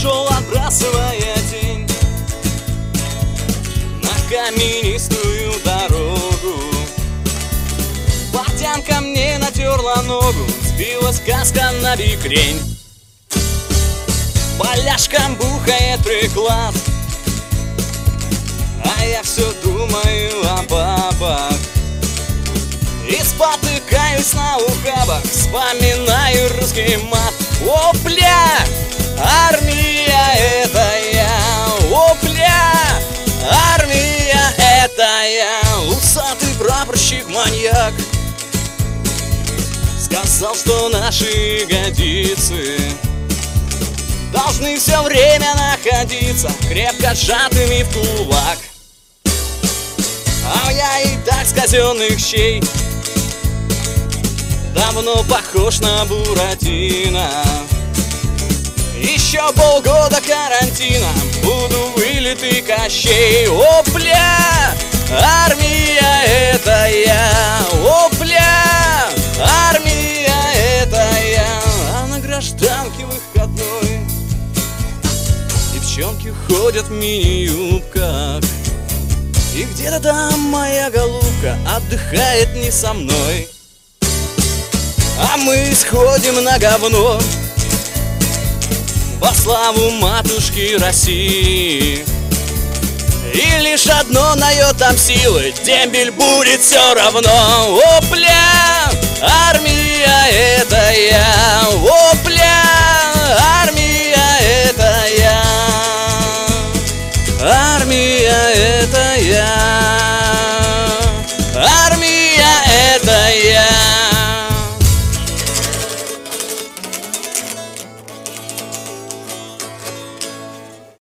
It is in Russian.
шел, отбрасывая тень на каменистую дорогу. Портянка мне натерла ногу, сбилась каска на бикрень. Поляшком бухает приклад, а я все думаю о бабах. И спотыкаюсь на ухабах, вспоминаю русский мат. О, бля, армия это я, о, бля, армия это я. Усатый прапорщик-маньяк сказал, что наши ягодицы должны все время находиться крепко сжатыми в кулак. А я и так с казенных щей давно похож на Буратино. Еще полгода карантина, буду вылитый Кощей. О, бля, армия это я, о, бля, армия это я. А на гражданке выходной девчонки ходят в мини-юбках, и где-то там моя голубка отдыхает не со мной. А мы сходим на говно во славу матушки России. И лишь одно даёт нам силы, дембель будет все равно. О, бля, армия это я, о, бля, армия это я, армия это я.